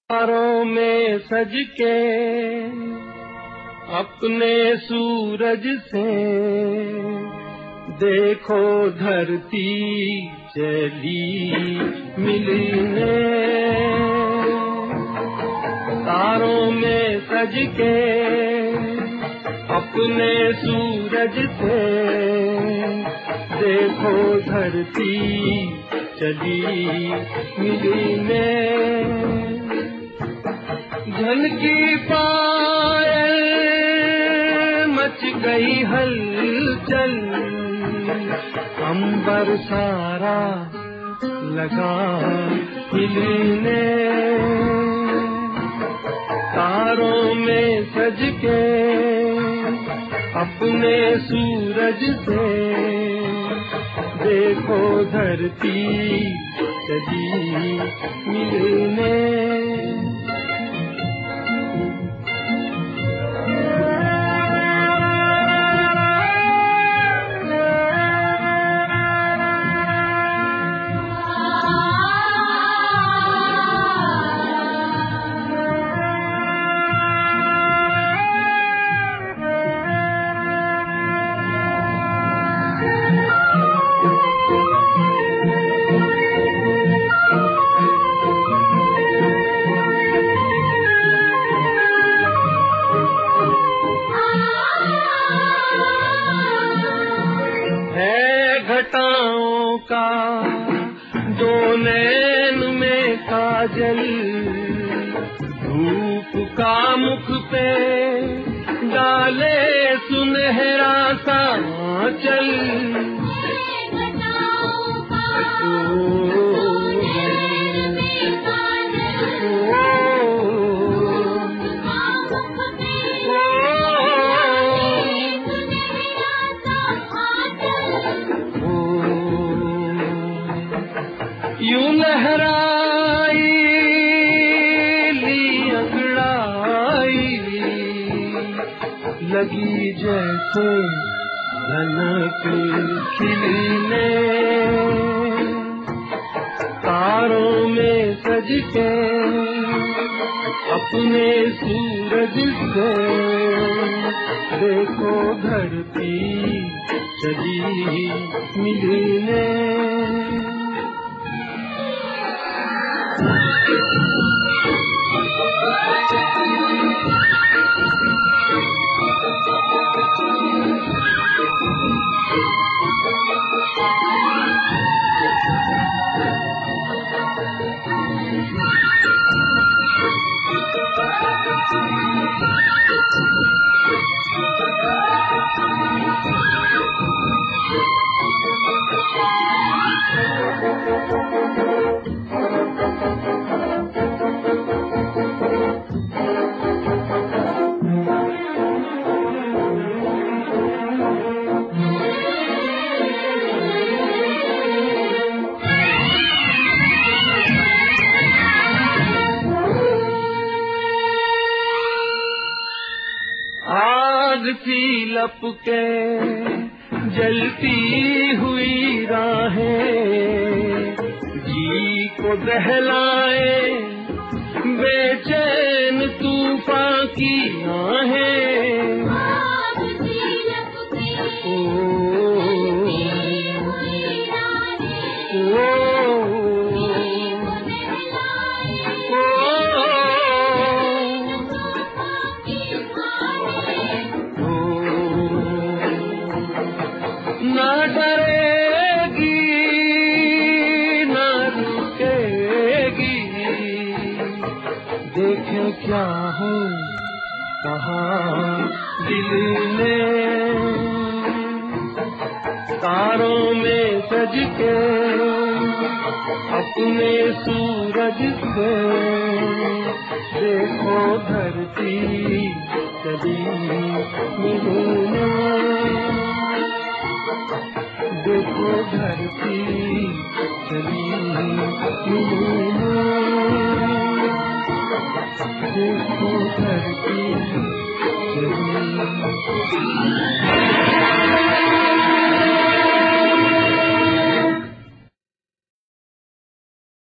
तारों में सज के अपने सूरज से देखो धरती चली मिलने। तारों में सज के अपने सूरज से देखो धरती चली मिलने। झनकी पायल मच गई हलचल, अंबर सारा लगा हिलने। तारों में सज के अपने सूरज से देखो धरती चली मिलने। घटाओं का दो नैन में काजल, धूप का मुख पे डाले सुनहरा सा आंचल। यूं लहराई ली अंगड़ाई लगी जैसे धनक खिलने। तारों में सज के अपने सूरज से देखो धरती चली मिलने। आग सी लपके जलती हुई राहें, जी को दहलाए बेचैन तूफान की आहें। आग सी लपके ना डरेगी ना रुकेगी, देखे क्या हो कहाँ दिल ने। तारों में सज के अपने सूरज से देखो धरती चली मिलने। देखो धरती चली मिलने। देखो धरती चली